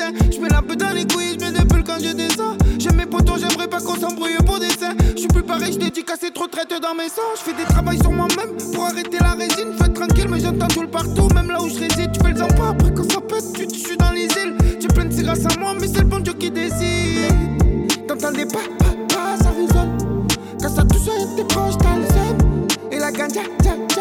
dessin. J'mets la pute dans les couilles, j'mets des bulles quand je descends. J'aime mes potos, j'aimerais pas qu'on s'embrouille pour des seins. J'suis plus pareil, j'dédicace trop traite dans mes sangs. J'fais des travails sur moi-même pour arrêter la résine. Faites tranquille, mais j'entends tout le partout, même là où j'réside. Tu fais le sympa, après quand ça pète, tu suis dans les îles. J'ai plein de c'est grâce à moi, mais c'est le bon Dieu qui décide. T'entendais pas, ça résonne. Quand ça touche à tes proches, t'as le seum. Et la ganja,